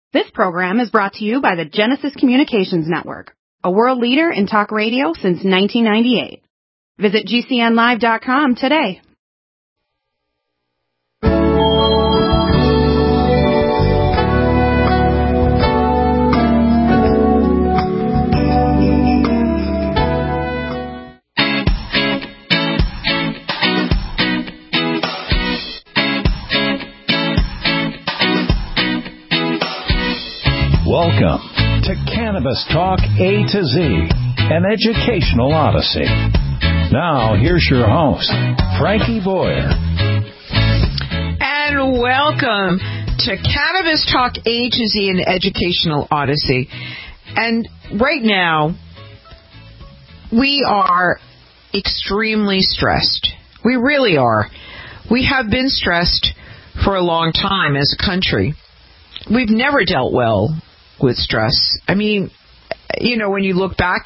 This program is brought to you by the Genesis Communications Network, a world leader in talk radio since 1998. Visit GCNlive.com today. Welcome to Cannabis Talk A to Z, an educational odyssey. Now, here's your host, Frankie Boyer. And welcome to Cannabis Talk A to Z, an educational odyssey. And right now, we are extremely stressed. We really are. We have been stressed for a long time as a country. We've never dealt well with stress. I mean, you know, when you look back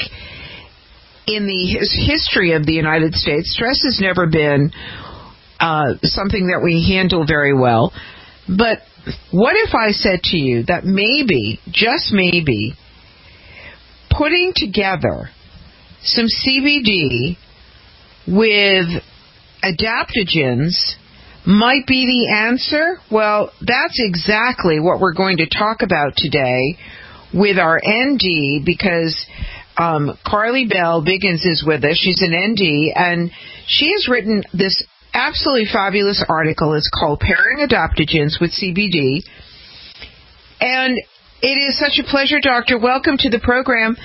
in the history of the United States, stress has never been something that we handle very well. But what if I said to you that maybe, just maybe, putting together some CBD with adaptogens might be the answer? Well, that's exactly what we're going to talk about today with our ND, because Carly Bell Biggins is with us. She's an ND, and she has written this absolutely fabulous article. It's called Pairing Adaptogens with CBD. And it is such a pleasure, Doctor. Welcome to the program.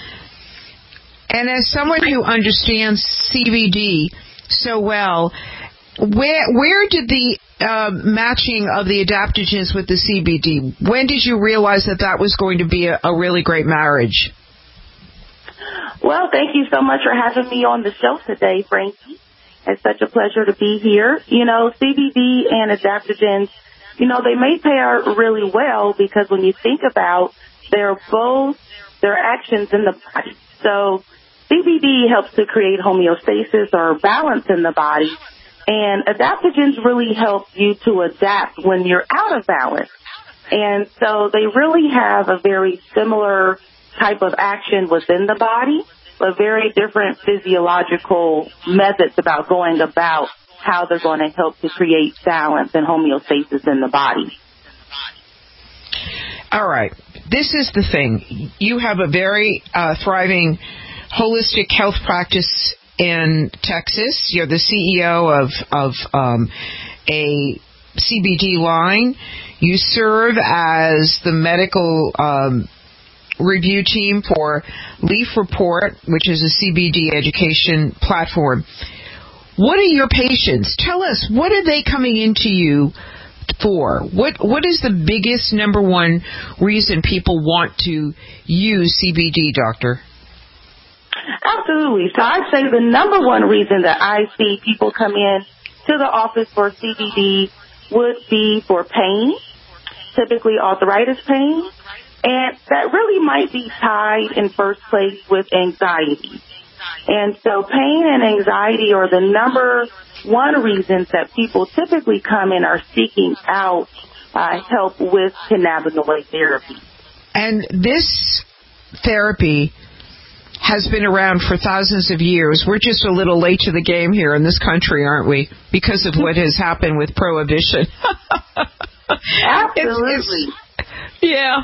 And as someone who understands CBD so well, where did the matching of the adaptogens with the CBD, when did you realize that that was going to be a really great marriage? Well, thank you so much for having me on the show today, Frankie. It's such a pleasure to be here. You know, CBD and adaptogens, you know, they may pair really well because when you think about their actions in the body. So CBD helps to create homeostasis or balance in the body. And adaptogens really help you to adapt when you're out of balance. And so they really have a very similar type of action within the body, but very different physiological methods about going about how they're going to help to create balance and homeostasis in the body. All right. This is the thing. You have a very thriving holistic health practice in Texas. You're the CEO of a CBD line. You serve as the medical review team for Leaf Report, which is a CBD education platform. What are your patients? Tell us, what are they coming into you for? What is the biggest number one reason people want to use CBD, Doctor? Absolutely. So I'd say the number one reason that I see people come in to the office for CBD would be for pain, typically arthritis pain, and that really might be tied in first place with anxiety. And so pain and anxiety are the number one reasons that people typically come in are seeking out help with cannabinoid therapy. And this therapy has been around for thousands of years. We're just a little late to the game here in this country, aren't we? Because of what has happened with prohibition. Absolutely. Yeah.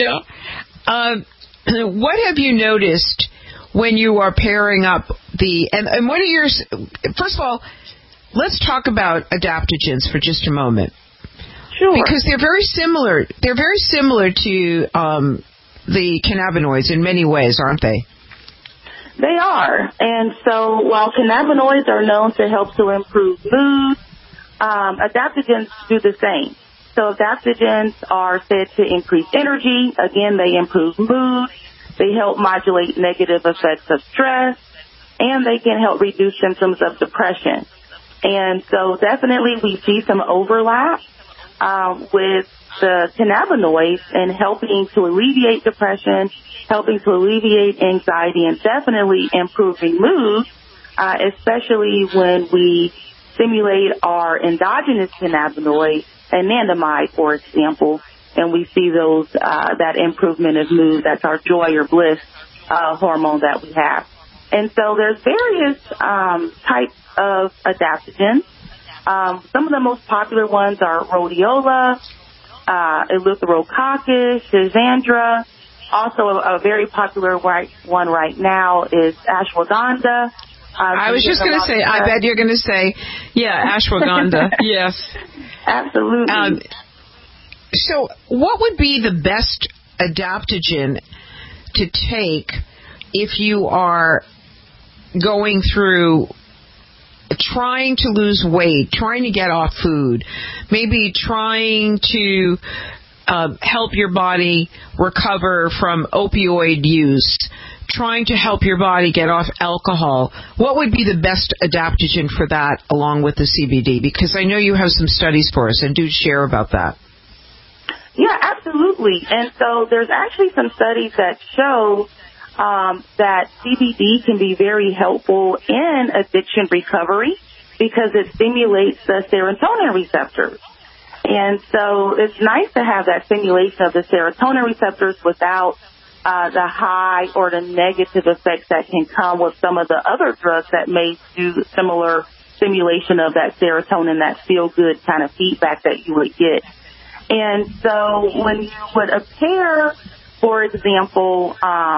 What have you noticed when you are pairing up and what are your, first of all, let's talk about adaptogens for just a moment. Sure. Because they're very similar. They're very similar to the cannabinoids in many ways, aren't they? They are. And so while cannabinoids are known to help to improve mood, adaptogens do the same. So adaptogens are said to increase energy. Again, they improve mood. They help modulate negative effects of stress, and they can help reduce symptoms of depression. And so definitely we see some overlap with the cannabinoids in helping to alleviate depression, helping to alleviate anxiety, and definitely improving mood, especially when we stimulate our endogenous cannabinoid, anandamide, for example, and we see those that improvement of mood. That's our joy or bliss hormone that we have. And so there's various types of adaptogens. Some of the most popular ones are rhodiola, eleutherococcus, schizandra. Also, a very popular one right now is ashwagandha. I was just going to say, I bet you're going to say, yeah, ashwagandha. Yes. Absolutely. So what would be the best adaptogen to take if you are going through trying to lose weight, trying to get off food, maybe trying to help your body recover from opioid use, trying to help your body get off alcohol? What would be the best adaptogen for that along with the CBD? Because I know you have some studies for us, and do share about that. Yeah, absolutely. And so there's actually some studies that show that CBD can be very helpful in addiction recovery because it stimulates the serotonin receptors. And so it's nice to have that stimulation of the serotonin receptors without the high or the negative effects that can come with some of the other drugs that may do similar stimulation of that serotonin, that feel-good kind of feedback that you would get. And so when you would pair, for example,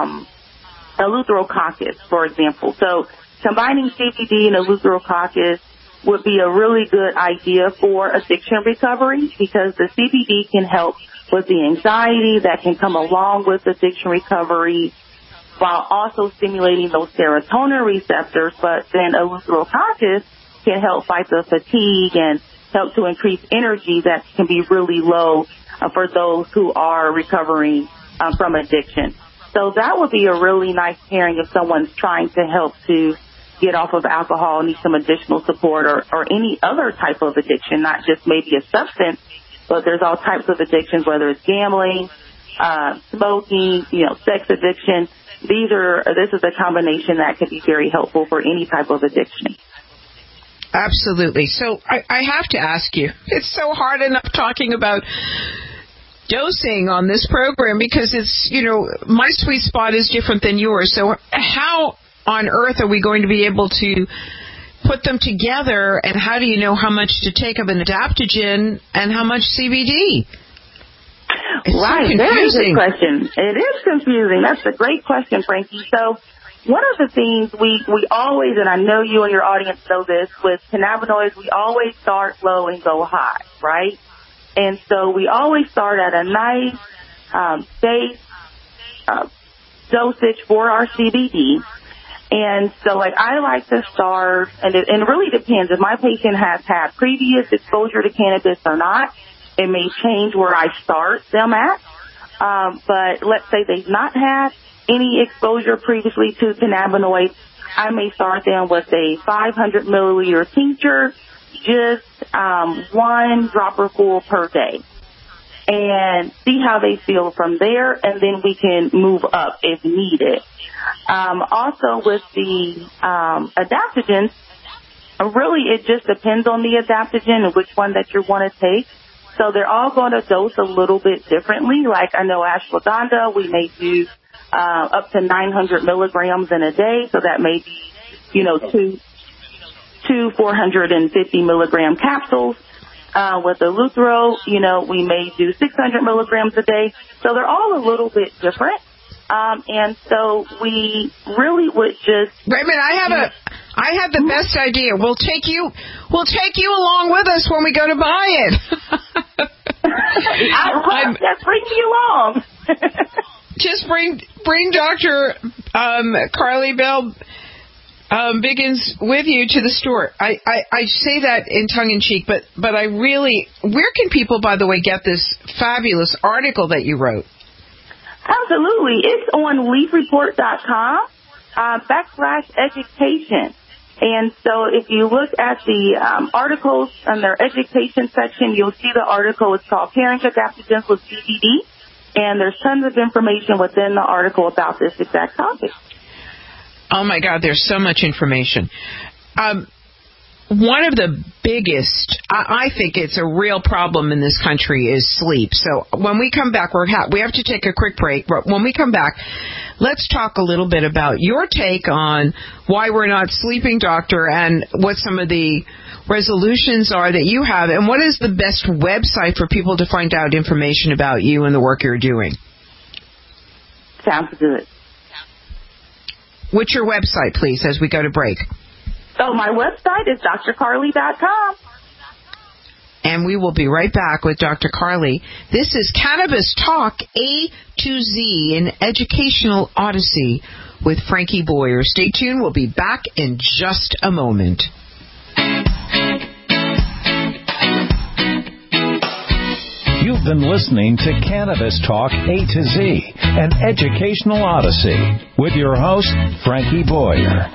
eleutherococcus, for example. So combining CBD and eleutherococcus would be a really good idea for addiction recovery because the CBD can help with the anxiety that can come along with addiction recovery while also stimulating those serotonin receptors. But then eleutherococcus can help fight the fatigue and help to increase energy that can be really low for those who are recovering from addiction. So that would be a really nice pairing if someone's trying to help to get off of alcohol, need some additional support, or any other type of addiction, not just maybe a substance, but there's all types of addictions, whether it's gambling, smoking, sex addiction. This is a combination that could be very helpful for any type of addiction. Absolutely. So I have to ask you, it's so hard enough talking about dosing on this program because it's, my sweet spot is different than yours. So how on earth are we going to be able to put them together, and how do you know how much to take of an adaptogen and how much CBD? It's right, so very good question. It is confusing. That's a great question, Frankie. So one of the things we always, and I know you and your audience know this, with cannabinoids, we always start low and go high, right? And so we always start at a nice base dosage for our CBD. And so, I like to start, and it really depends. If my patient has had previous exposure to cannabis or not, it may change where I start them at. But let's say they've not had any exposure previously to cannabinoids, I may start them with a 500 milliliter tincture, just one dropper full per day, and see how they feel from there, and then we can move up if needed. Also with the adaptogens, really it just depends on the adaptogen and which one that you want to take. So they're all going to dose a little bit differently. Like I know ashwagandha, we may do up to 900 milligrams in a day. So that may be, two 450 milligram capsules. With the Eleuthero, we may do 600 milligrams a day. So they're all a little bit different. And so we really would just... Wait a minute, I have the best idea. We'll take you along with us when we go to buy it. Just bring me along. Just bring Dr. Carly Bell Biggins with you to the store. I say that in tongue in cheek, but I really, where can people, by the way, get this fabulous article that you wrote? Absolutely. It's on leafreport.com /education. And so if you look at the articles in their education section, you'll see the article. It's called Pairing Adaptogens with CBD. And there's tons of information within the article about this exact topic. Oh, my God, there's so much information. one of the biggest, I think it's a real problem in this country, is sleep. So when we come back, we have to take a quick break. But when we come back, let's talk a little bit about your take on why we're not sleeping, doctor, and what some of the resolutions are that you have, and what is the best website for people to find out information about you and the work you're doing. Sounds good. What's your website, please, as we go to break? So my website is drcarly.com. And we will be right back with Dr. Carly. This is Cannabis Talk A to Z, an educational odyssey with Frankie Boyer. Stay tuned. We'll be back in just a moment. You've been listening to Cannabis Talk A to Z, an educational odyssey, with your host, Frankie Boyer.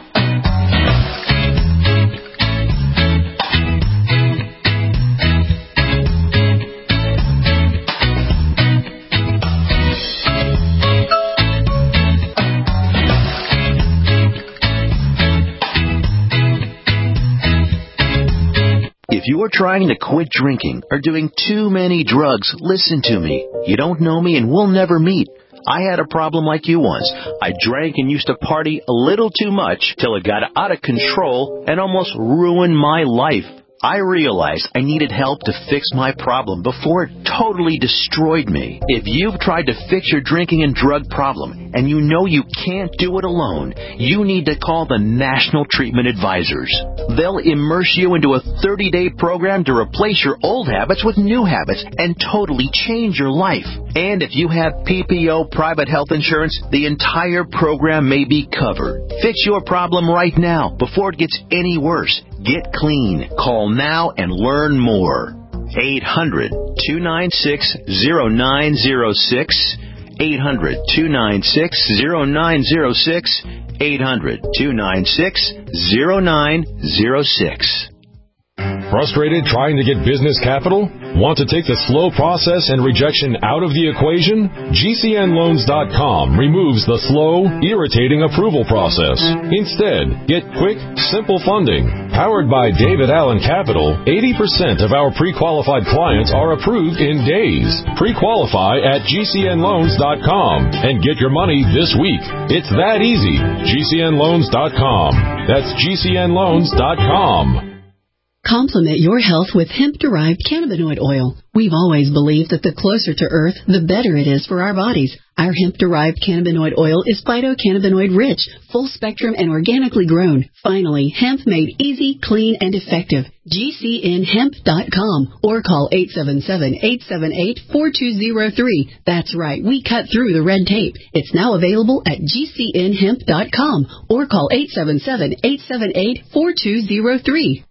If you are trying to quit drinking or doing too many drugs, listen to me. You don't know me and we'll never meet. I had a problem like you once. I drank and used to party a little too much till it got out of control and almost ruined my life. I realized I needed help to fix my problem before it totally destroyed me. If you've tried to fix your drinking and drug problem and you know you can't do it alone, you need to call the National Treatment Advisors. They'll immerse you into a 30-day program to replace your old habits with new habits and totally change your life. And if you have PPO private health insurance, the entire program may be covered. Fix your problem right now before it gets any worse. Get clean. Call now and learn more. 800-296-0906. 800-296-0906. 800-296-0906. Frustrated trying to get business capital? Want to take the slow process and rejection out of the equation? GCNloans.com removes the slow, irritating approval process. Instead, get quick, simple funding. Powered by David Allen Capital, 80% of our pre-qualified clients are approved in days. Pre-qualify at GCNloans.com and get your money this week. It's that easy. GCNloans.com. That's GCNloans.com. Complement your health with hemp-derived cannabinoid oil. We've always believed that the closer to Earth, the better it is for our bodies. Our hemp-derived cannabinoid oil is phytocannabinoid-rich, full-spectrum, and organically grown. Finally, hemp made easy, clean, and effective. GCNhemp.com or call 877-878-4203. That's right, we cut through the red tape. It's now available at GCNhemp.com or call 877-878-4203.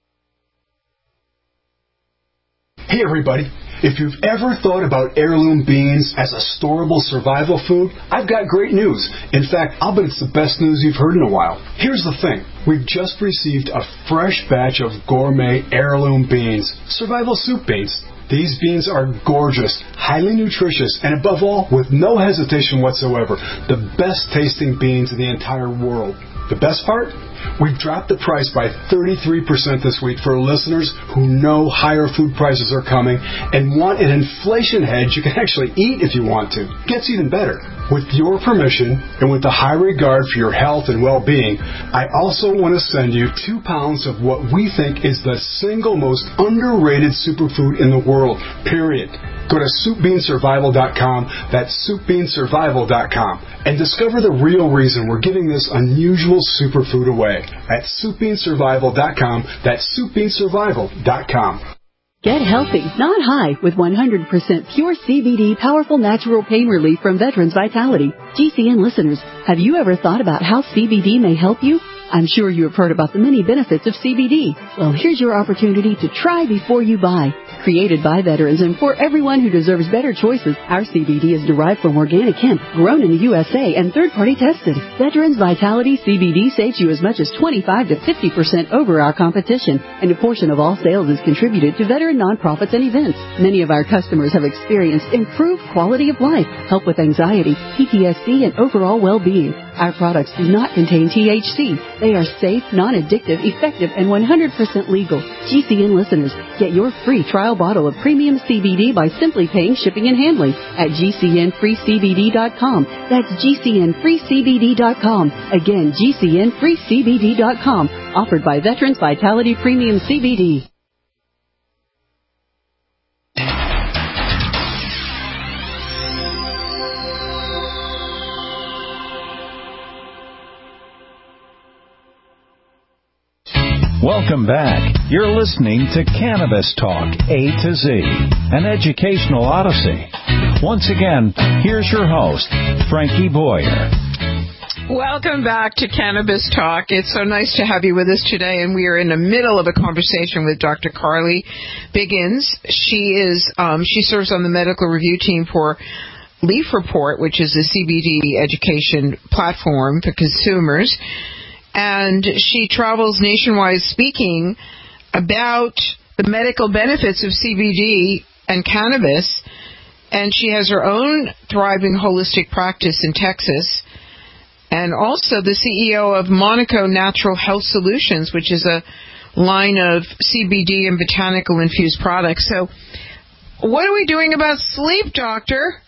Hey everybody, if you've ever thought about heirloom beans as a storable survival food, I've got great news. In fact, I'll bet it's the best news you've heard in a while. Here's the thing. We've just received a fresh batch of gourmet heirloom beans, survival soup beans. These beans are gorgeous, highly nutritious, and above all, with no hesitation whatsoever, the best tasting beans in the entire world. The best part? We've dropped the price by 33% this week for listeners who know higher food prices are coming and want an inflation hedge you can actually eat if you want to. Gets even better. With your permission and with the high regard for your health and well-being, I also want to send you 2 pounds of what we think is the single most underrated superfood in the world, period. Go to SoupBeanSurvival.com, that's SoupBeanSurvival.com, and discover the real reason we're giving this unusual superfood away at SoupBeanSurvival.com, that's SoupBeanSurvival.com. Get healthy, not high, with 100% pure CBD powerful natural pain relief from Veterans Vitality. GCN listeners, have you ever thought about how CBD may help you? I'm sure you have heard about the many benefits of CBD. Well, here's your opportunity to try before you buy. Created by veterans and for everyone who deserves better choices, our CBD is derived from organic hemp, grown in the USA, and third-party tested. Veterans Vitality CBD saves you as much as 25 to 50% over our competition, and a portion of all sales is contributed to veteran nonprofits and events. Many of our customers have experienced improved quality of life, help with anxiety, PTSD, and overall well-being. Our products do not contain THC. They are safe, non-addictive, effective, and 100% legal. GCN listeners, get your free trial bottle of premium CBD by simply paying shipping and handling at GCNFreeCBD.com. That's GCNFreeCBD.com. Again, GCNFreeCBD.com. Offered by Veterans Vitality Premium CBD. Welcome back. You're listening to Cannabis Talk A to Z, an educational odyssey. Once again, here's your host, Frankie Boyer. Welcome back to Cannabis Talk. It's so nice to have you with us today, and we are in the middle of a conversation with Dr. Carly Biggins. She serves on the medical review team for Leaf Report, which is a CBD education platform for consumers. And she travels nationwide speaking about the medical benefits of CBD and cannabis. And she has her own thriving holistic practice in Texas. And also the CEO of Monaco Natural Health Solutions, which is a line of CBD and botanical infused products. So what are we doing about sleep, doctor?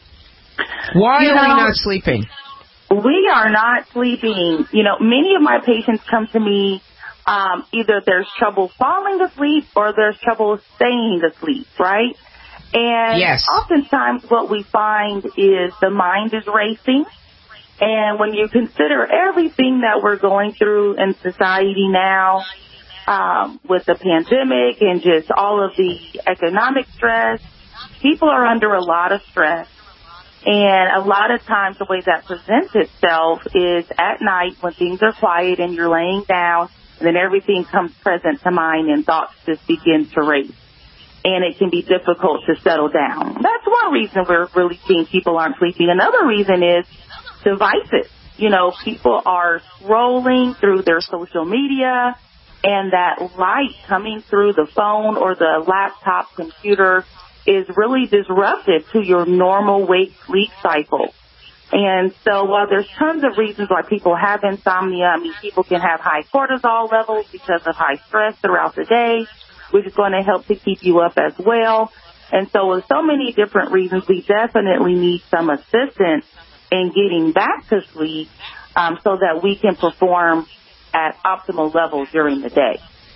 Why are we not sleeping? We are not sleeping. Many of my patients come to me, either there's trouble falling asleep or there's trouble staying asleep, right? And yes. Oftentimes what we find is the mind is racing. And when you consider everything that we're going through in society now, with the pandemic and just all of the economic stress, people are under a lot of stress. And a lot of times the way that presents itself is at night when things are quiet and you're laying down, and then everything comes present to mind and thoughts just begin to race. And it can be difficult to settle down. That's one reason we're really seeing people aren't sleeping. Another reason is devices. People are scrolling through their social media, and that light coming through the phone or the laptop computer is really disruptive to your normal wake-sleep cycle. And so while there's tons of reasons why people have insomnia, people can have high cortisol levels because of high stress throughout the day, which is going to help to keep you up as well. And so with so many different reasons, we definitely need some assistance in getting back to sleep so that we can perform at optimal levels during the day.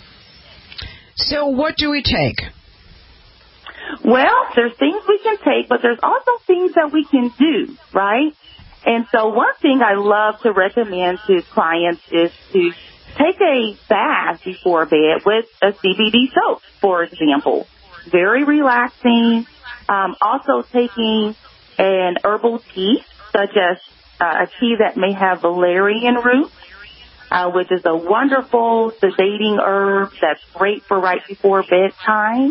So what do we take? Well, there's things we can take, but there's also things that we can do, right? And so one thing I love to recommend to clients is to take a bath before bed with a CBD soap, for example. Very relaxing. Also taking an herbal tea, such as a tea that may have valerian root, which is a wonderful sedating herb that's great for right before bedtime.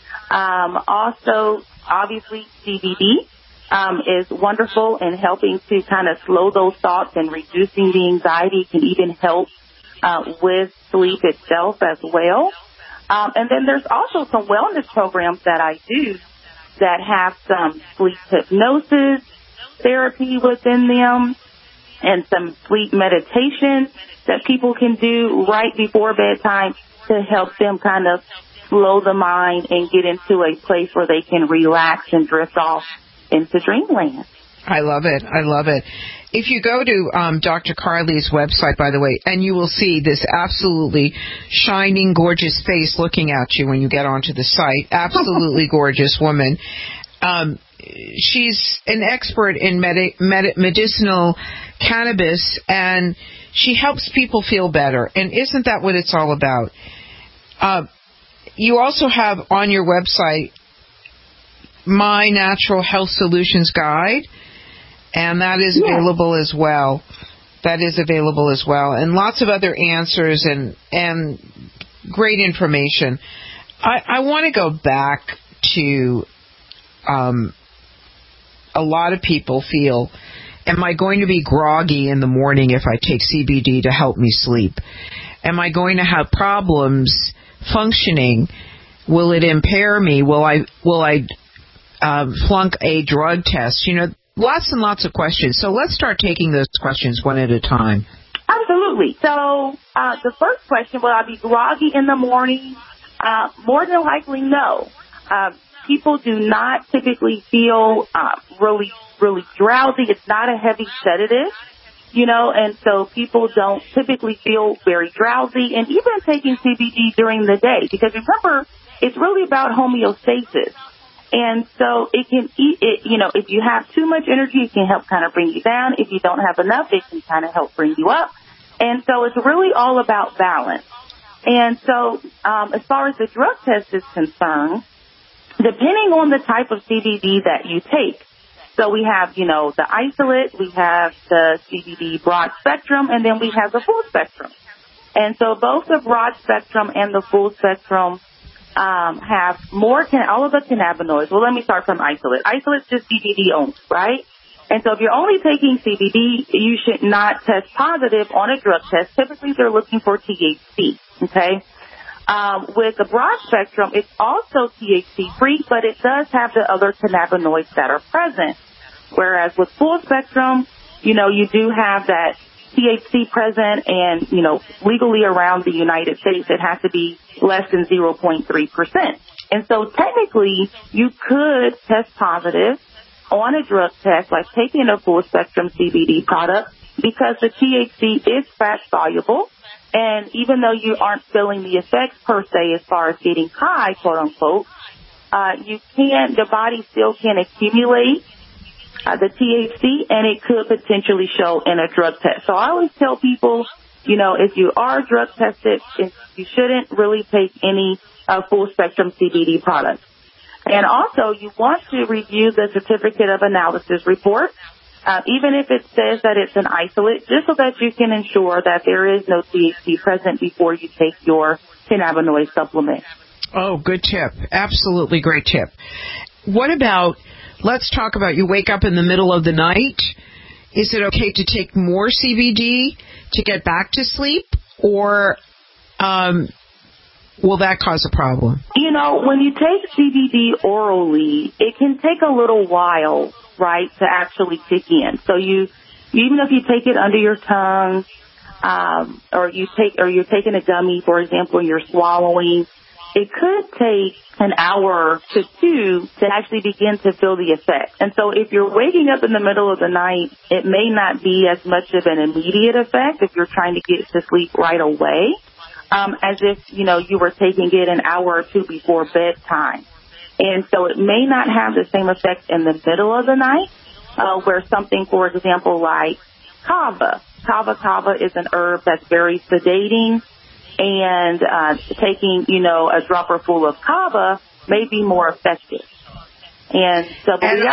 Also, obviously, CBD is wonderful in helping to kind of slow those thoughts and reducing the anxiety. It can even help with sleep itself as well. And then there's also some wellness programs that I do that have some sleep hypnosis therapy within them and some sleep meditation that people can do right before bedtime to help them kind of slow the mind and get into a place where they can relax and drift off into dreamland. I love it. I love it. If you go to Dr. Carly's website, by the way, and you will see this absolutely shining, gorgeous face looking at you when you get onto the site. Absolutely gorgeous woman. She's an expert in medicinal cannabis, and she helps people feel better. And isn't that what it's all about? You also have on your website My Natural Health Solutions Guide, and that is available as well. That is available as well. And lots of other answers and great information. I want to go back to a lot of people feel, am I going to be groggy in the morning if I take CBD to help me sleep? Am I going to have problems functioning? Will it impair me? Will I flunk a drug test? lots and lots of questions. So let's start taking those questions one at a time. Absolutely. So the first question, will I be groggy in the morning? More than likely, no. People do not typically feel really drowsy. It's not a heavy sedative, and so people don't typically feel very drowsy. And even taking CBD during the day, because remember, it's really about homeostasis. And so it can if you have too much energy, it can help kind of bring you down. If you don't have enough, it can kind of help bring you up. And so it's really all about balance. And so as far as the drug test is concerned, depending on the type of CBD that you take, so we have, the isolate, we have the CBD broad spectrum, and then we have the full spectrum. And so both the broad spectrum and the full spectrum have all of the cannabinoids. Well, let me start from isolate. Isolate's just CBD only, right? And so if you're only taking CBD, you should not test positive on a drug test. Typically, they're looking for THC, okay? With the broad spectrum, it's also THC-free, but it does have the other cannabinoids that are present. Whereas with full spectrum, you do have that THC present, and, legally around the United States, it has to be less than 0.3%. And so technically, you could test positive on a drug test, like taking a full spectrum CBD product, because the THC is fat soluble. And even though you aren't feeling the effects per se as far as getting high, quote unquote, the body still can accumulate the THC, and it could potentially show in a drug test. So I always tell people, if you are drug tested, you shouldn't really take any full spectrum CBD products. And also, you want to review the certificate of analysis report, even if it says that it's an isolate, just so that you can ensure that there is no THC present before you take your cannabinoid supplement. Oh, good tip. Absolutely great tip. What about, let's talk about, you wake up in the middle of the night. Is it okay to take more CBD to get back to sleep, or will that cause a problem? When you take CBD orally, it can take a little while, right, to actually kick in. So even if you take it under your tongue, or you're taking a gummy, for example, and you're swallowing, it could take an hour to two to actually begin to feel the effect. And so if you're waking up in the middle of the night, it may not be as much of an immediate effect if you're trying to get to sleep right away, as if, you were taking it an hour or two before bedtime. And so it may not have the same effect in the middle of the night, where something, for example, like kava. Kava is an herb that's very sedating, and taking, a dropper full of kava may be more effective. And so,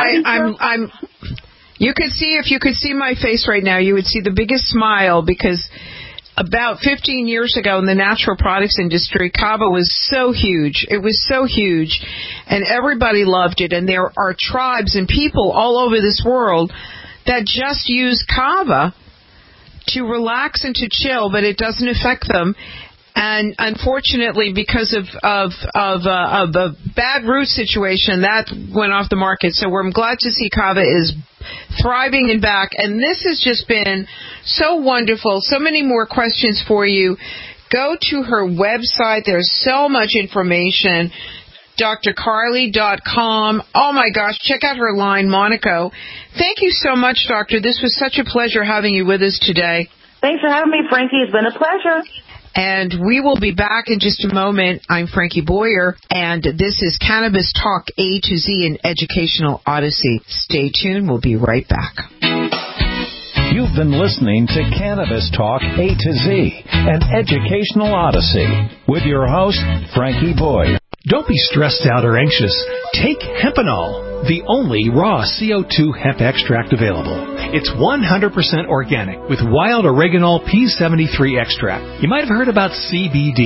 you could see, if you could see my face right now, you would see the biggest smile, because about 15 years ago in the natural products industry, kava was so huge. It was so huge, and everybody loved it. And there are tribes and people all over this world that just use kava to relax and to chill, but it doesn't affect them. And unfortunately, because of the bad root situation, that went off the market. So I'm glad to see kava is thriving and back. And this has just been so wonderful. So many more questions for you. Go to her website. There's so much information. drcarly.com. Oh, my gosh. Check out her line, Monaco. Thank you so much, Doctor. This was such a pleasure having you with us today. Thanks for having me, Frankie. It's been a pleasure. And we will be back in just a moment. I'm Frankie Boyer, and this is Cannabis Talk A to Z, an educational odyssey. Stay tuned. We'll be right back. You've been listening to Cannabis Talk A to Z, an educational odyssey, with your host, Frankie Boyer. Don't be stressed out or anxious. Take Hempanol, the only raw CO2 hemp extract available. It's 100% organic with wild oreganol P73 extract. You might have heard about CBD,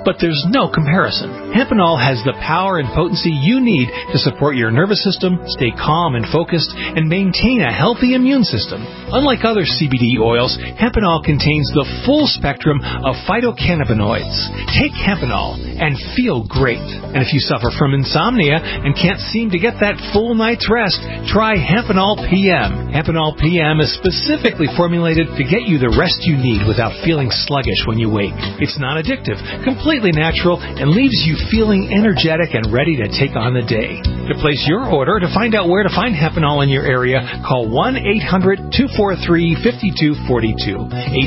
but there's no comparison. Hempenol has the power and potency you need to support your nervous system, stay calm and focused, and maintain a healthy immune system. Unlike other CBD oils, Hempenol contains the full spectrum of phytocannabinoids. Take Hempenol and feel great. And if you suffer from insomnia and can't seem to get that full night's rest, try Hempenol PM. Hempenol PM is specifically formulated to get you the rest you need without feeling sluggish when you wake. It's non addictive, completely natural, and leaves you feeling energetic and ready to take on the day. To place your order, to find out where to find Hempenol in your area, call 1-800-243-5242,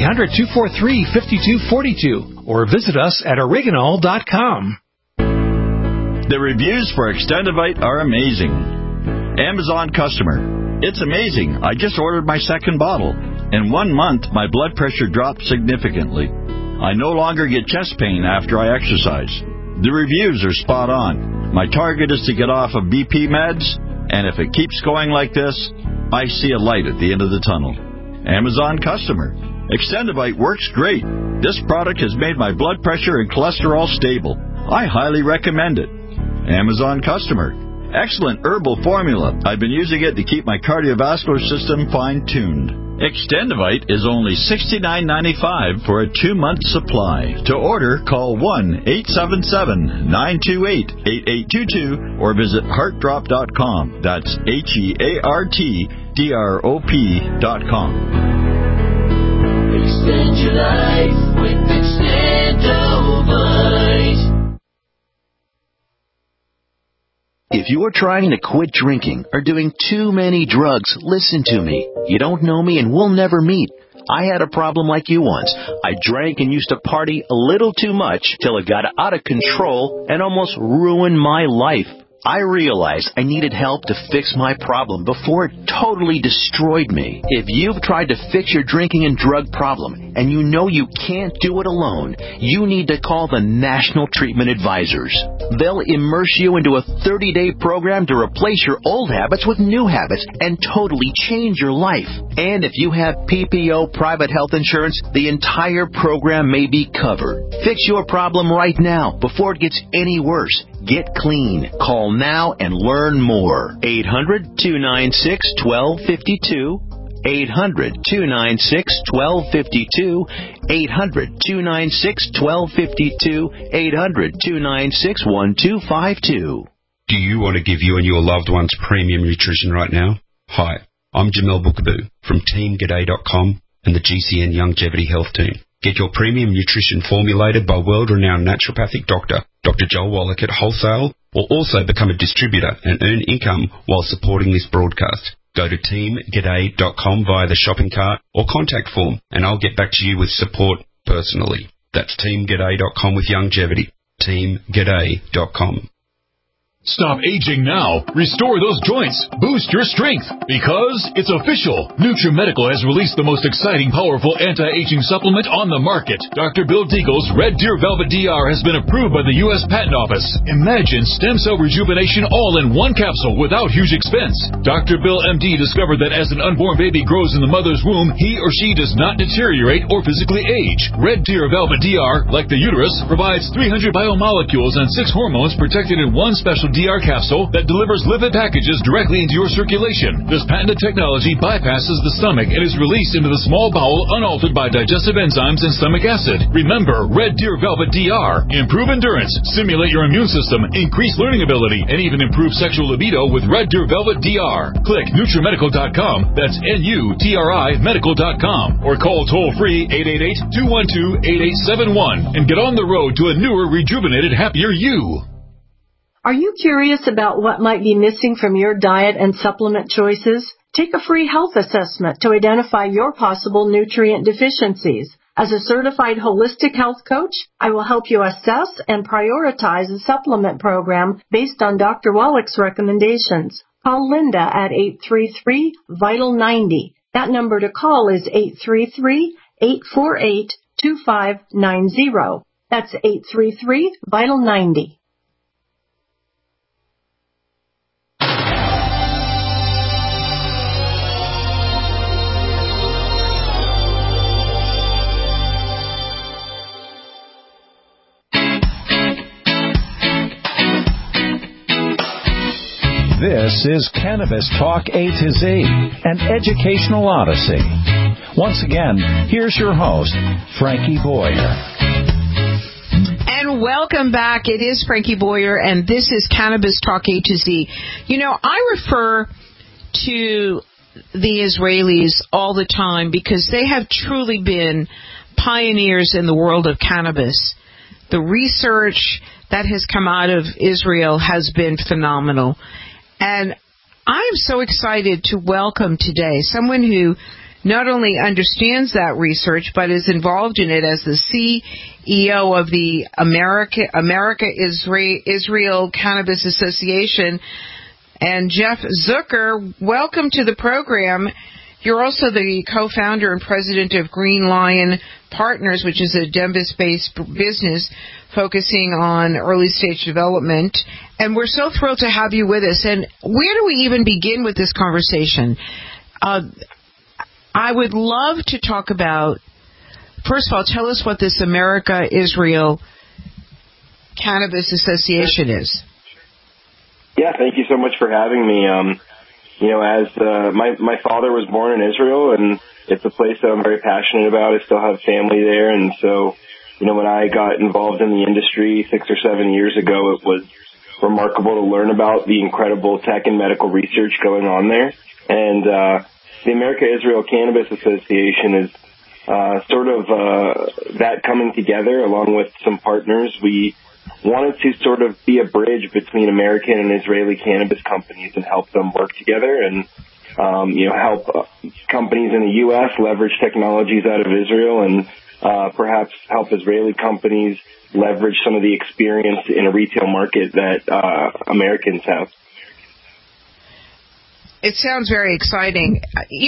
800-243-5242, or visit us at Original.com. The reviews for Extendivite are amazing. Amazon customer. It's amazing. I just ordered my second bottle. In 1 month, my blood pressure dropped significantly. I no longer get chest pain after I exercise. The reviews are spot on. My target is to get off of BP meds, and if it keeps going like this, I see a light at the end of the tunnel. Amazon customer. Extendivite works great. This product has made my blood pressure and cholesterol stable. I highly recommend it. Amazon customer. Excellent herbal formula. I've been using it to keep my cardiovascular system fine-tuned. Extendivite is only $69.95 for a 2-month supply. To order, call 1-877-928-8822 or visit heartdrop.com. That's HEARTDROP.com. Extend your life with Extendivite. If you're trying to quit drinking or doing too many drugs, listen to me. You don't know me and we'll never meet. I had a problem like you once. I drank and used to party a little too much till it got out of control and almost ruined my life. I realized I needed help to fix my problem before it totally destroyed me. If you've tried to fix your drinking and drug problem and you know you can't do it alone, you need to call the National Treatment Advisors. They'll immerse you into a 30-day program to replace your old habits with new habits and totally change your life. And if you have PPO private health insurance, the entire program may be covered. Fix your problem right now before it gets any worse. Get clean. Call now and learn more. 800-296-1252. 800-296-1252. 800-296-1252. 800-296-1252. Do you want to give you and your loved ones premium nutrition right now? Hi, I'm Jamel Bookaboo from TeamGaday.com and the GCN Longevity Health Team. Get your premium nutrition formulated by world-renowned naturopathic doctor, Dr. Joel Wallach at Wholesale, or also become a distributor and earn income while supporting this broadcast. Go to teamgaday.com via the shopping cart or contact form, and I'll get back to you with support personally. That's teamgaday.com with longevity. teamgaday.com. Stop aging now. Restore those joints. Boost your strength. Because it's official. NutriMedical has released the most exciting, powerful anti-aging supplement on the market. Dr. Bill Deagle's Red Deer Velvet DR has been approved by the U.S. Patent Office. Imagine stem cell rejuvenation all in one capsule without huge expense. Dr. Bill MD discovered that as an unborn baby grows in the mother's womb, he or she does not deteriorate or physically age. Red Deer Velvet DR, like the uterus, provides 300 biomolecules and 6 hormones protected in one special DR capsule that delivers lipid packages directly into your circulation. This patented technology bypasses the stomach and is released into the small bowel unaltered by digestive enzymes and stomach acid. Remember, Red Deer Velvet DR. Improve endurance, stimulate your immune system, increase learning ability, and even improve sexual libido with Red Deer Velvet DR. Click NutriMedical.com, that's NUTRI Medical.com, or call toll-free 888-212-8871 and get on the road to a newer, rejuvenated, happier you. Are you curious about what might be missing from your diet and supplement choices? Take a free health assessment to identify your possible nutrient deficiencies. As a certified holistic health coach, I will help you assess and prioritize a supplement program based on Dr. Wallach's recommendations. Call Linda at 833-VITAL-90. That number to call is 833-848-2590. That's 833-VITAL-90. This is Cannabis Talk A to Z, an educational odyssey. Once again, here's your host, Frankie Boyer. And welcome back. It is Frankie Boyer, and this is Cannabis Talk A to Z. You know, I refer to the Israelis all the time because they have truly been pioneers in the world of cannabis. The research that has come out of Israel has been phenomenal. And I am so excited to welcome today someone who not only understands that research, but is involved in it as the CEO of the America-Israel Cannabis Association. And Jeff Zucker, welcome to the program. You're also the co-founder and president of Green Lion Partners, which is a Denver-based business focusing on early-stage development. And we're so thrilled to have you with us. And where do we even begin with this conversation? I would love to talk about, first of all, tell us what this America-Israel Cannabis Association is. Yeah, thank you so much for having me. As my father was born in Israel, and it's a place that I'm very passionate about. I still have family there, and so, when I got involved in the industry 6 or 7 years ago, it was remarkable to learn about the incredible tech and medical research going on there. And the America-Israel Cannabis Association is sort of that coming together along with some partners. We wanted to sort of be a bridge between American and Israeli cannabis companies and help them work together and, help companies in the U.S. leverage technologies out of Israel and perhaps help Israeli companies leverage some of the experience in a retail market that Americans have. It sounds very exciting.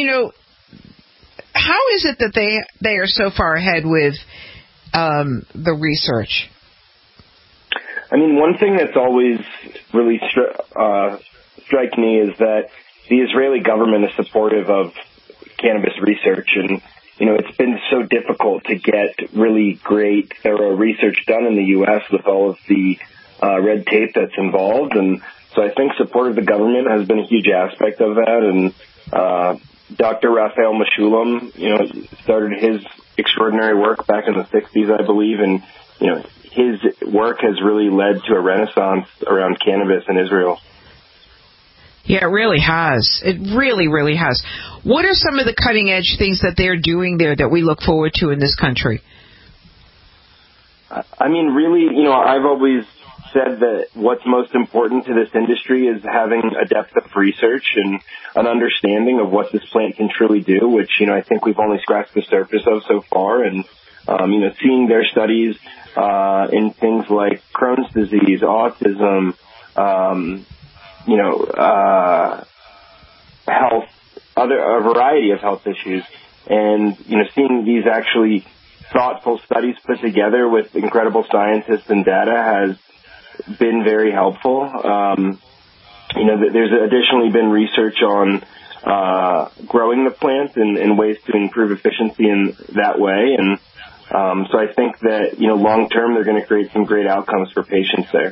How is it that they are so far ahead with the research? I mean, one thing that's always really strike me is that the Israeli government is supportive of cannabis research, and it's been so difficult to get really great, thorough research done in the U.S. with all of the red tape that's involved, and so I think support of the government has been a huge aspect of that. And Dr. Raphael Mechoulam, started his extraordinary work back in the 60s, I believe, and his work has really led to a renaissance around cannabis in Israel. Yeah, it really has. It really, really has. What are some of the cutting-edge things that they're doing there that we look forward to in this country? I mean, really, I've always said that what's most important to this industry is having a depth of research and an understanding of what this plant can truly do, which, I think we've only scratched the surface of so far. And, seeing their studies in things like Crohn's disease, autism, health, a variety of health issues, and seeing these actually thoughtful studies put together with incredible scientists and data has been very helpful. There's additionally been research on growing the plant and ways to improve efficiency in that way, and so I think that long term they're going to create some great outcomes for patients there.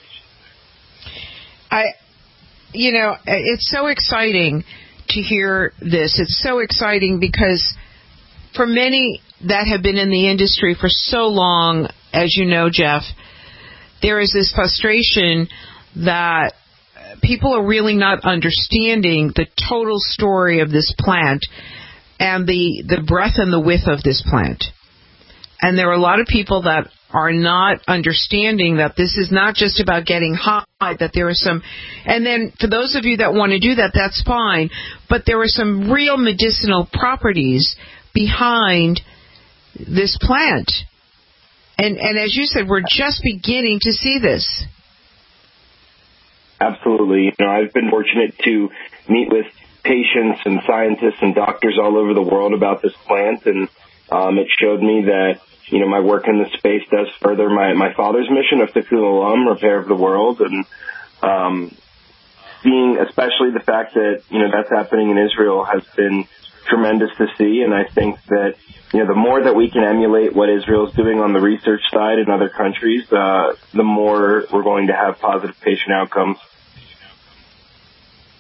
It's so exciting to hear this. It's so exciting because for many that have been in the industry for so long, as you know, Jeff, there is this frustration that people are really not understanding the total story of this plant and the breadth and the width of this plant. And there are a lot of people that are not understanding that this is not just about getting high, that there are some, and then for those of you that want to do that, that's fine, but there are some real medicinal properties behind this plant. And as you said, we're just beginning to see this. Absolutely. I've been fortunate to meet with patients and scientists and doctors all over the world about this plant, and it showed me that my work in this space does further my father's mission of Tikkun Olam, repair of the world, and seeing especially the fact that that's happening in Israel has been tremendous to see. And I think that the more that we can emulate what Israel's doing on the research side in other countries, the more we're going to have positive patient outcomes.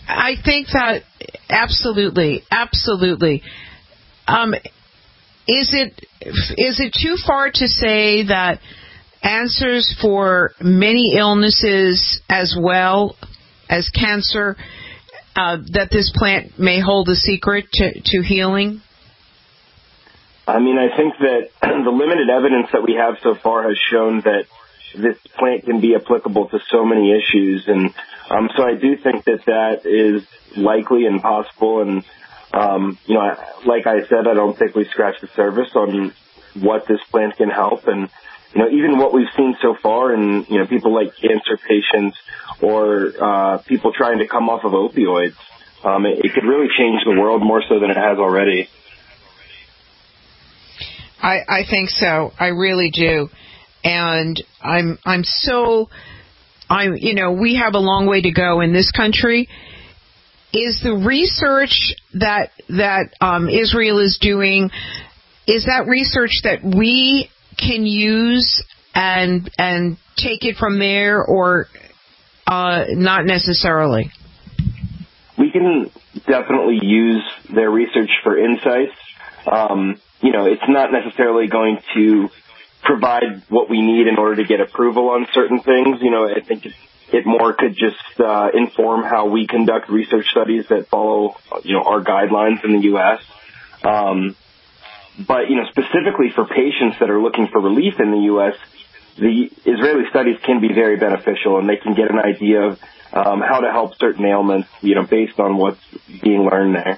I think that absolutely. Is it too far to say that answers for many illnesses as well as cancer, that this plant may hold a secret to healing? I mean, I think that the limited evidence that we have so far has shown that this plant can be applicable to so many issues. And so I do think that is likely and possible. And, like I said, I don't think we scratched the surface on what this plant can help. And, even what we've seen so far in, people like cancer patients or people trying to come off of opioids, it could really change the world more so than it has already. I think so. I really do. And we have a long way to go in this country. Is the research that Israel is doing, is that research that we can use and take it from there, or not necessarily? We can definitely use their research for insights. It's not necessarily going to provide what we need in order to get approval on certain things. I think it more could just inform how we conduct research studies that follow, our guidelines in the U.S. But specifically for patients that are looking for relief in the U.S., the Israeli studies can be very beneficial, and they can get an idea of how to help certain ailments, based on what's being learned there.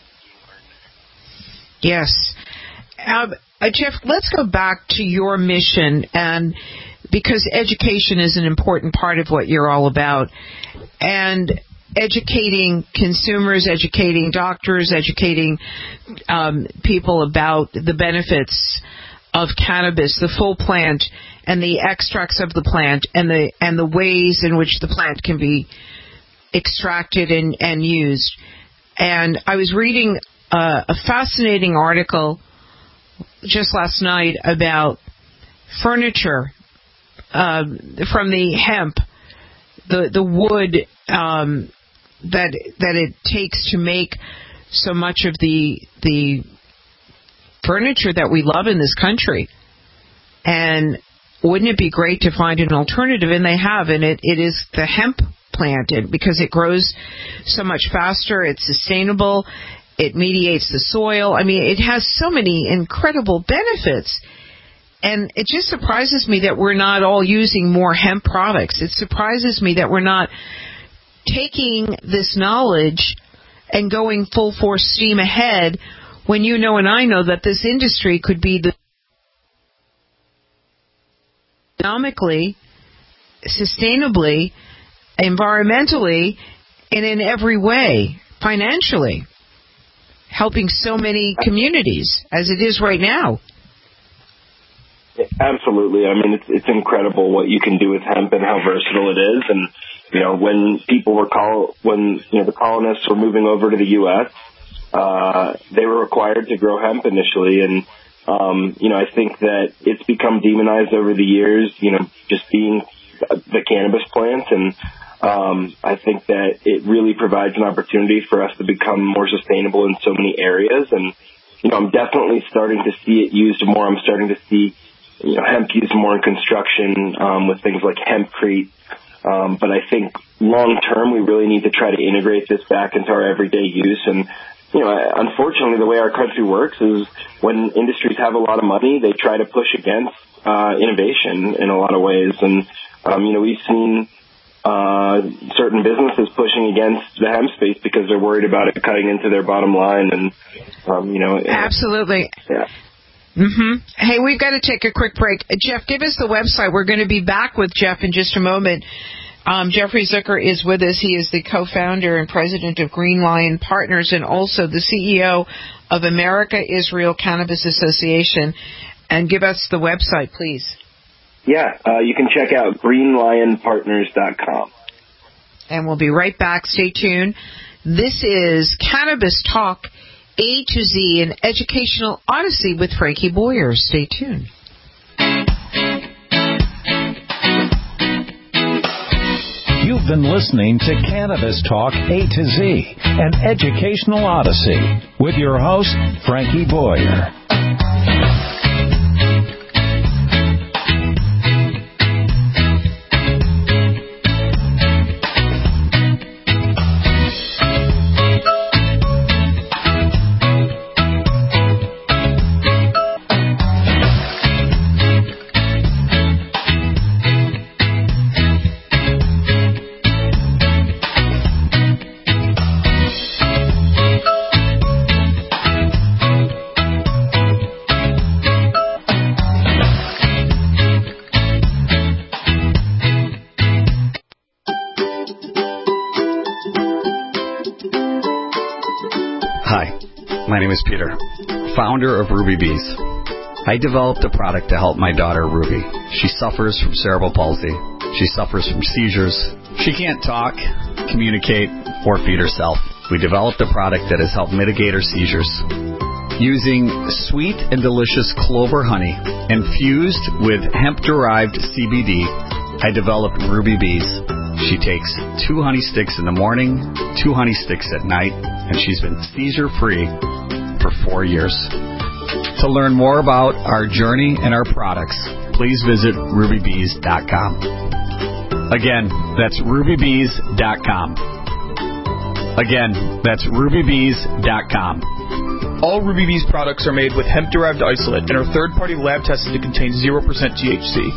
Yes. Jeff, let's go back to your mission, and because education is an important part of what you're all about, and educating consumers, educating doctors, educating people about the benefits of cannabis, the full plant, and the extracts of the plant, and the ways in which the plant can be extracted and used. And I was reading a fascinating article just last night about furniture from the hemp, the wood that it takes to make so much of the furniture that we love in this country. And wouldn't it be great to find an alternative? And they have, and it is the hemp plant, because it grows so much faster, it's sustainable, it mediates the soil. I mean, it has so many incredible benefits. And it just surprises me that we're not all using more hemp products. It surprises me that we're not taking this knowledge and going full force steam ahead when you know and I know that this industry could be economically, sustainably, environmentally, and in every way, financially, helping so many communities as it is right now. Absolutely. I mean, it's incredible what you can do with hemp and how versatile it is. And, when the colonists were moving over to the U.S., they were required to grow hemp initially. And, I think that it's become demonized over the years, just being the cannabis plant. And, I think that it really provides an opportunity for us to become more sustainable in so many areas. And, I'm definitely starting to see it used more. I'm starting to see hemp used more in construction with things like hempcrete. But I think long term, we really need to try to integrate this back into our everyday use. And, unfortunately, the way our country works is when industries have a lot of money, they try to push against innovation in a lot of ways. And, we've seen certain businesses pushing against the hemp space because they're worried about it cutting into their bottom line. And, Absolutely. Yeah. Mm-hmm. Hey, we've got to take a quick break. Jeff, give us the website. We're going to be back with Jeff in just a moment. Jeffrey Zucker is with us. He is the co-founder and president of Green Lion Partners and also the CEO of America Israel Cannabis Association. And give us the website, please. Yeah, you can check out greenlionpartners.com. And we'll be right back. Stay tuned. This is Cannabis Talk A to Z, an educational odyssey with Frankie Boyer. Stay tuned. You've You've been listening to Cannabis Talk A to Z, an educational odyssey, with your host, Frankie Boyer. My name is Peter, founder of Ruby Bees. I developed a product to help my daughter, Ruby. She suffers from cerebral palsy. She suffers from seizures. She can't talk, communicate, or feed herself. We developed a product that has helped mitigate her seizures. Using sweet and delicious clover honey infused with hemp-derived CBD, I developed Ruby Bees. She takes 2 honey sticks in the morning, 2 honey sticks at night, and she's been seizure-free for 4 years. To learn more about our journey and our products, please visit rubybees.com. Again, that's rubybees.com. Again, that's rubybees.com. All Ruby Bees products are made with hemp-derived isolate and are third-party lab tested to contain 0% THC.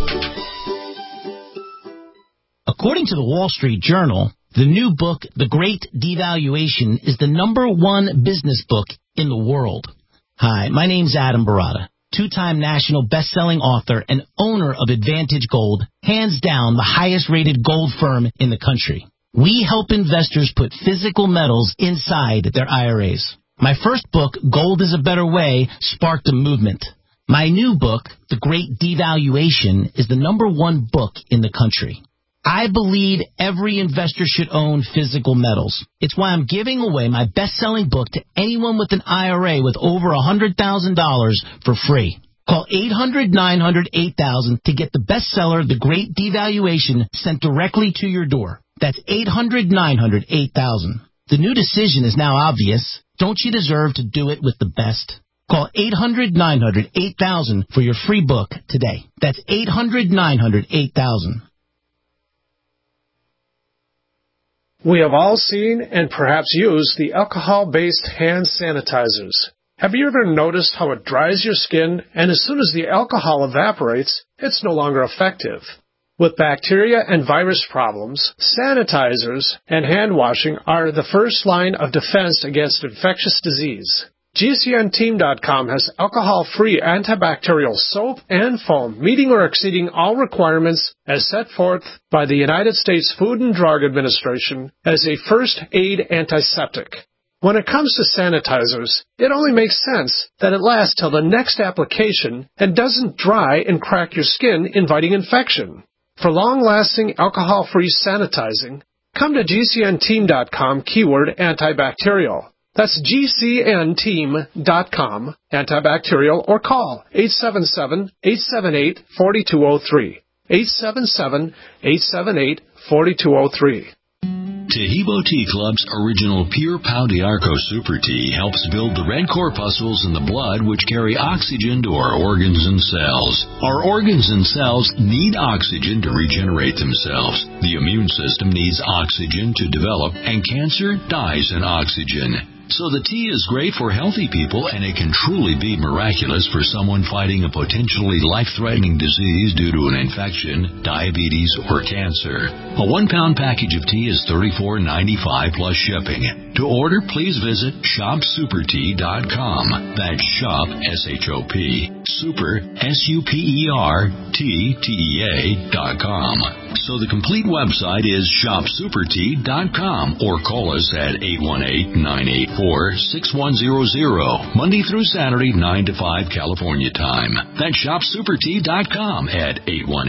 According to the Wall Street Journal, the new book, The Great Devaluation, is the #1 business book in the world. Hi, my name's Adam Barata, 2-time national best-selling author and owner of Advantage Gold, hands down the highest-rated gold firm in the country. We help investors put physical metals inside their IRAs. My first book, Gold is a Better Way, sparked a movement. My new book, The Great Devaluation, is the #1 book in the country. I believe every investor should own physical metals. It's why I'm giving away my best-selling book to anyone with an IRA with over $100,000 for free. Call 800-900-8000 to get the bestseller, The Great Devaluation, sent directly to your door. That's 800-900-8000. The new decision is now obvious. Don't you deserve to do it with the best? Call 800-900-8000 for your free book today. That's 800-900-8000. We have all seen and perhaps used the alcohol-based hand sanitizers. Have you ever noticed how it dries your skin, and as soon as the alcohol evaporates, it's no longer effective? With bacteria and virus problems, sanitizers and hand washing are the first line of defense against infectious disease. GCNteam.com has alcohol-free antibacterial soap and foam, meeting or exceeding all requirements as set forth by the United States Food and Drug Administration as a first aid antiseptic. When it comes to sanitizers, it only makes sense that it lasts till the next application and doesn't dry and crack your skin, inviting infection. For long-lasting alcohol-free sanitizing, come to GCNteam.com keyword antibacterial. That's GCNteam.com, antibacterial, or call 877-878-4203. 877-878-4203. Tahibo Tea Club's original Pure Pau d'Arco Super Tea helps build the red corpuscles in the blood which carry oxygen to our organs and cells. Our organs and cells need oxygen to regenerate themselves. The immune system needs oxygen to develop, and cancer dies in oxygen. So the tea is great for healthy people, and it can truly be miraculous for someone fighting a potentially life-threatening disease due to an infection, diabetes, or cancer. A 1-pound package of tea is $34.95 plus shipping. To order, please visit shopsupertea.com. That's shop, S-H-O-P, super, SUPERTTEA.com. So the complete website is shopsupertea.com, or call us at 818-984-6100, Monday through Saturday, 9 to 5 California time. That's shopsupertea.com at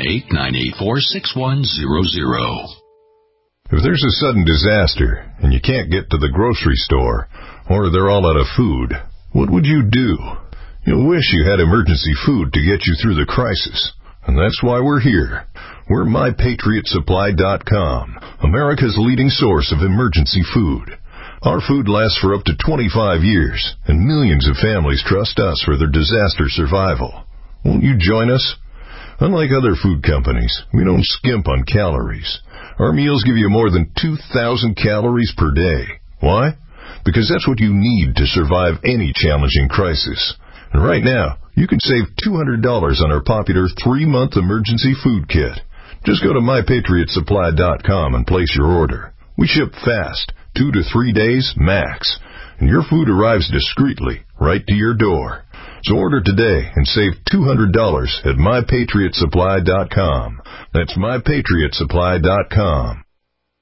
818-984-6100. If there's a sudden disaster and you can't get to the grocery store, or they're all out of food, what would you do? You'll wish you had emergency food to get you through the crisis. And that's why we're here. We're MyPatriotSupply.com, America's leading source of emergency food. Our food lasts for up to 25 years, and millions of families trust us for their disaster survival. Won't you join us? Unlike other food companies, we don't skimp on calories. Our meals give you more than 2,000 calories per day. Why? Because that's what you need to survive any challenging crisis. And right now, you can save $200 on our popular 3-month emergency food kit. Just go to MyPatriotSupply.com and place your order. We ship fast, 2 to 3 days max, and your food arrives discreetly right to your door. So order today and save $200 at MyPatriotSupply.com. That's MyPatriotSupply.com.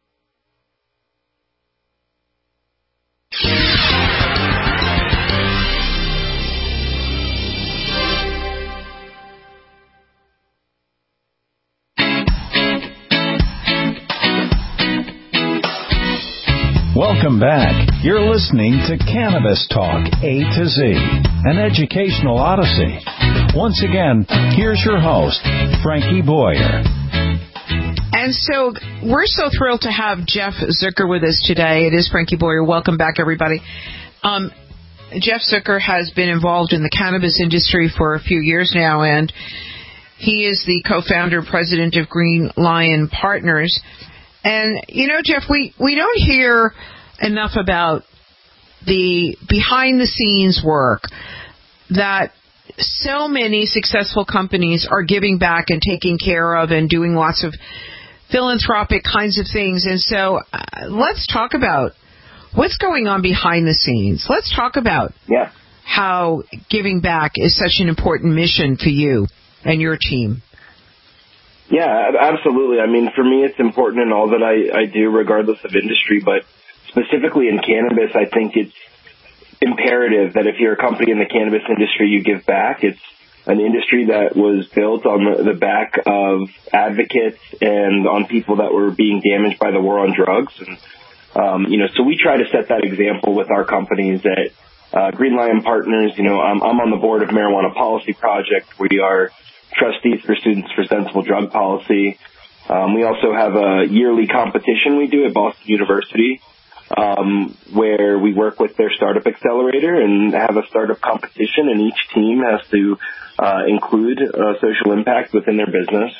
Welcome back. You're listening to Cannabis Talk A to Z, an educational odyssey. Once again, here's your host, Frankie Boyer. And so we're so thrilled to have Jeff Zucker with us today. It is Frankie Boyer. Welcome back, everybody. Jeff Zucker has been involved in the cannabis industry for a few years now, and he is the co-founder and president of Green Lion Partners. And, you know, Jeff, we don't hear enough about the behind-the-scenes work that so many successful companies are giving back and taking care of and doing lots of philanthropic kinds of things. And so let's talk about what's going on behind the scenes. Let's talk about how giving back is such an important mission for you and your team. Yeah, absolutely. I mean, for me, it's important in all that I do, regardless of industry. But specifically in cannabis, I think it's imperative that if you're a company in the cannabis industry, you give back. It's an industry that was built on the back of advocates and on people that were being damaged by the war on drugs. And, so we try to set that example with our companies at Green Lion Partners. I'm on the board of Marijuana Policy Project. We are trustees for Students for Sensible Drug Policy. We also have a yearly competition we do at Boston University, where we work with their startup accelerator and have a startup competition, and each team has to include social impact within their business.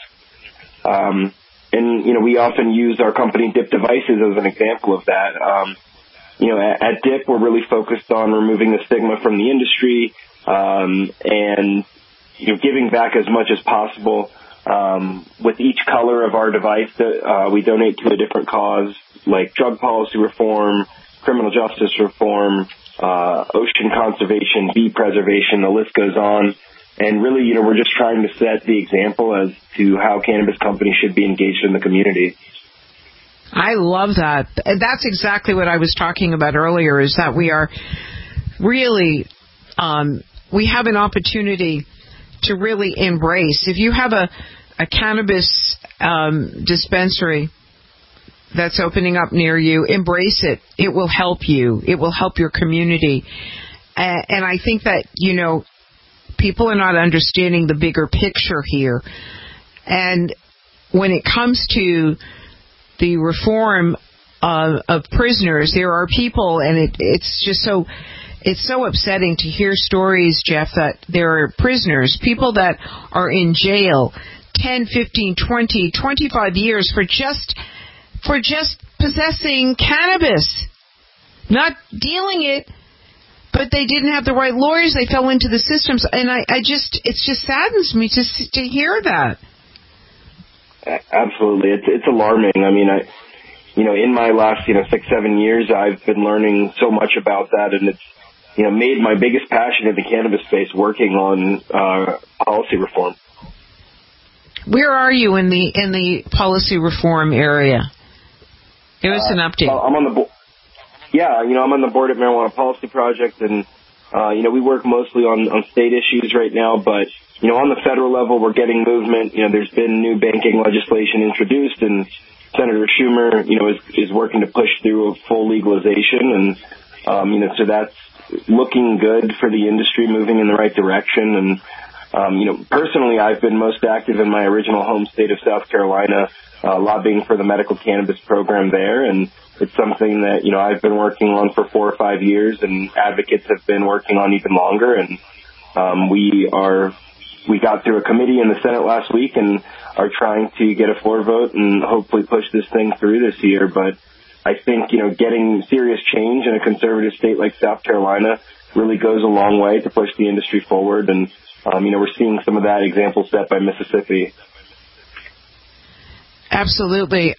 We often use our company Dip Devices as an example of that. At Dip, we're really focused on removing the stigma from the industry, and giving back as much as possible. With each color of our device, we donate to a different cause, like drug policy reform, criminal justice reform, ocean conservation, bee preservation, the list goes on. And really, we're just trying to set the example as to how cannabis companies should be engaged in the community. I love that. That's exactly what I was talking about earlier, is that we are really, we have an opportunity to really embrace. If you have a cannabis dispensary that's opening up near you, embrace it. It will help you. It will help your community. And I think that, people are not understanding the bigger picture here. And when it comes to the reform of prisoners, there are people, and it's just so... It's so upsetting to hear stories, Jeff, that there are prisoners, people that are in jail 10, 15, 20, 25 years for just possessing cannabis, not dealing it, but they didn't have the right lawyers. They fell into the systems, and it just saddens me to hear that. Absolutely, it's alarming. I mean, in my last 6-7 years, I've been learning so much about that, and it's made my biggest passion in the cannabis space working on policy reform. Where are you in the policy reform area? Give us an update. I'm on the board. Yeah, I'm on the board at Marijuana Policy Project, and we work mostly on state issues right now. But on the federal level, we're getting movement. There's been new banking legislation introduced, and Senator Schumer, is working to push through a full legalization, and so that's looking good for the industry, moving in the right direction. And Personally, I've been most active in my original home state of South Carolina, lobbying for the medical cannabis program there. And it's something that, I've been working on for 4 or 5 years, and advocates have been working on even longer. And we got through a committee in the Senate last week and are trying to get a floor vote and hopefully push this thing through this year. But I think, getting serious change in a conservative state like South Carolina really goes a long way to push the industry forward. And, we're seeing some of that example set by Mississippi. Absolutely.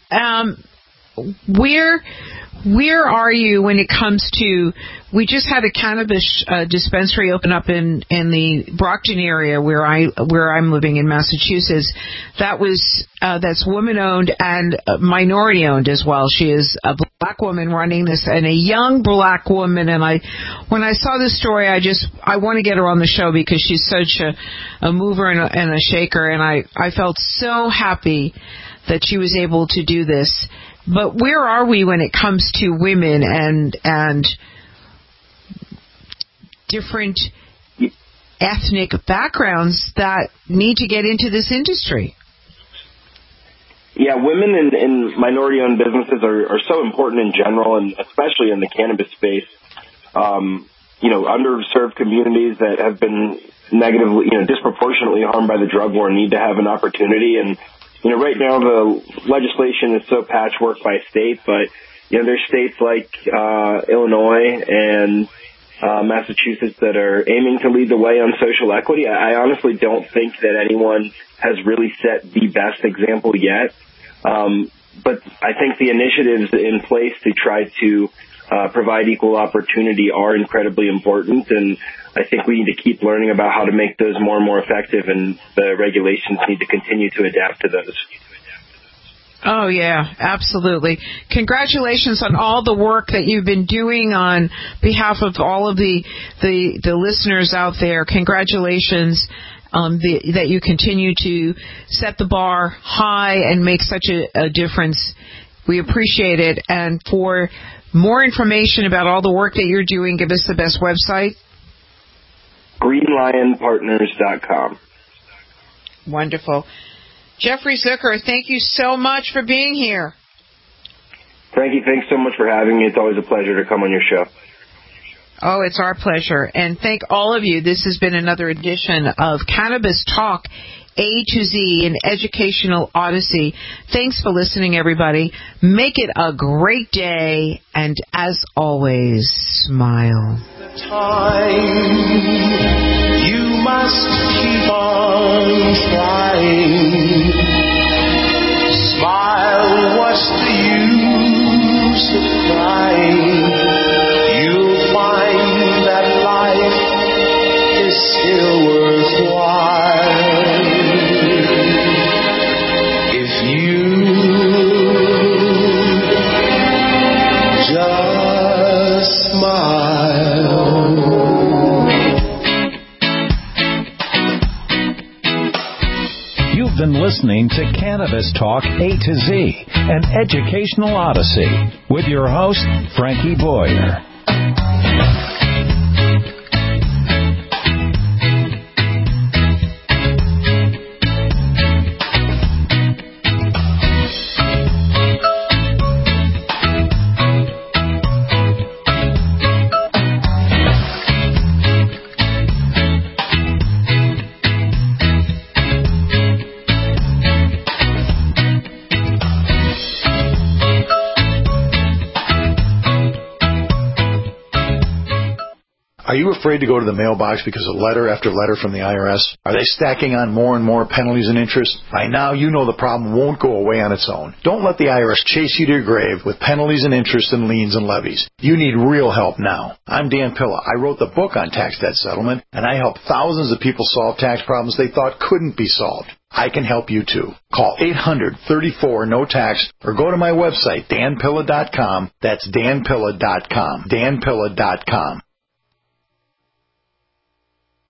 Where are you when it comes to, we just had a cannabis dispensary open up in the Brockton area where I'm living in Massachusetts. That's woman owned and minority owned as well. She is a black woman running this, and a young black woman. And when I saw this story, I want to get her on the show because she's such a mover and a shaker, and I felt so happy that she was able to do this. But where are we when it comes to women and different ethnic backgrounds that need to get into this industry? Yeah, women in minority-owned businesses are so important in general, and especially in the cannabis space. Underserved communities that have been negatively, disproportionately harmed by the drug war need to have an opportunity. And right now the legislation is so patchwork by state, but, there's states like Illinois and Massachusetts that are aiming to lead the way on social equity. I honestly don't think that anyone has really set the best example yet. But I think the initiatives in place to try to provide equal opportunity are incredibly important, and I think we need to keep learning about how to make those more and more effective, and the regulations need to continue to adapt to those. Oh, yeah, absolutely. Congratulations on all the work that you've been doing on behalf of all of the listeners out there. Congratulations that you continue to set the bar high and make such a difference. We appreciate it. And for more information about all the work that you're doing, give us the best website. GreenLionPartners.com. Wonderful. Jeffrey Zucker, thank you so much for being here. Frankie, thanks so much for having me. It's always a pleasure to come on your show. Oh, it's our pleasure. And thank all of you. This has been another edition of Cannabis Talk A to Z, an educational odyssey. Thanks for listening, everybody. Make it a great day. And as always, smile. You must keep on trying. Smile, what's the use of crying? You'll find that life is still worthwhile if you just smile. You've been listening to Cannabis Talk A to Z, an educational odyssey, with your host, Frankie Boyer. Are you afraid to go to the mailbox because of letter after letter from the IRS? Are they stacking on more and more penalties and interest? By now, you know the problem won't go away on its own. Don't let the IRS chase you to your grave with penalties and interest and liens and levies. You need real help now. I'm Dan Pilla. I wrote the book on tax debt settlement, and I help thousands of people solve tax problems they thought couldn't be solved. I can help you too. Call 800-34-NO-TAX or go to my website, danpilla.com. That's danpilla.com. danpilla.com.